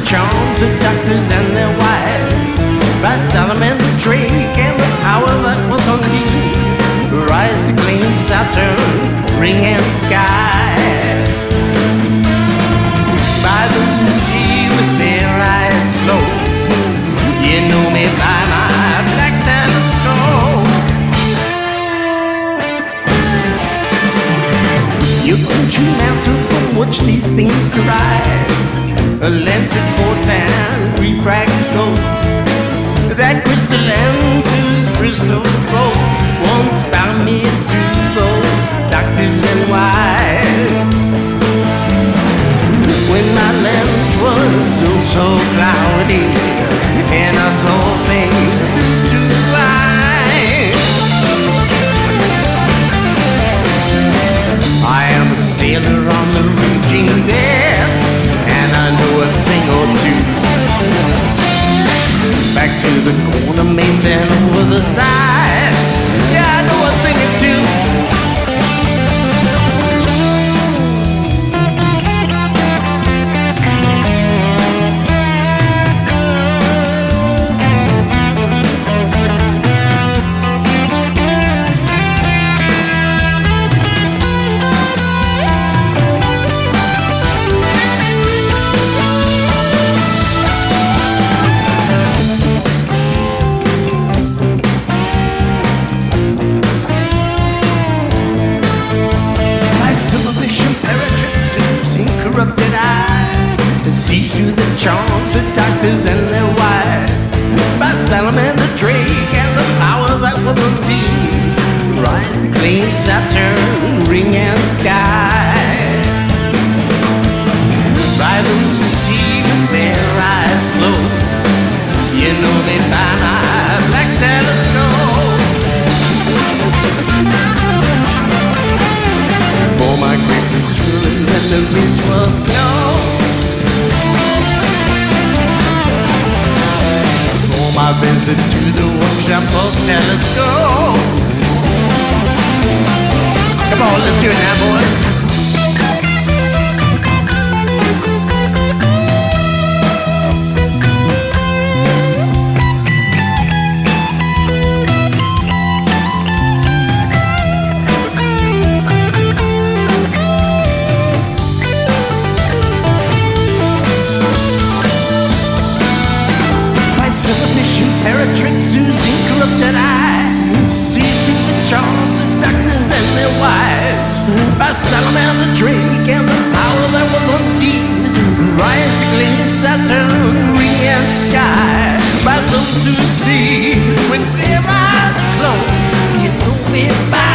charms of doctors and their wives, by Salamander Drake and the power that was on you. Rise to claim Saturn, ring and sky, by those who see with their eyes closed. You know me by my black telescope. You can tune out to watch these things derive. A lantern port and refract scope. That crystal lens whose crystal rope once bound me to those doctors and wives. When my lens was so cloudy and I saw things through two eyes. I am a sailor on the raging depths, and I know a thing or two. Back to the corner mates and over the side. Yeah, I know a thing or two. Corrupted eye sees through the charms of doctors and their wives, by Salamander Drake and the power that was unveiled. Rise to claim Saturn, ring and sky, by those who see with their eyes closed. You know me by my black telescope. For my great children when the ridge was closed. For my visit to the workshop of telescope. Come on, let's hear it now, boy. Sufficient paratrix whose incorrupted eye sees through the charms of doctors and their wives, by Salamander Drake and the power that was undeemed. Rise to claim Saturn, ring and sky, by those who see with their eyes closed. You know me by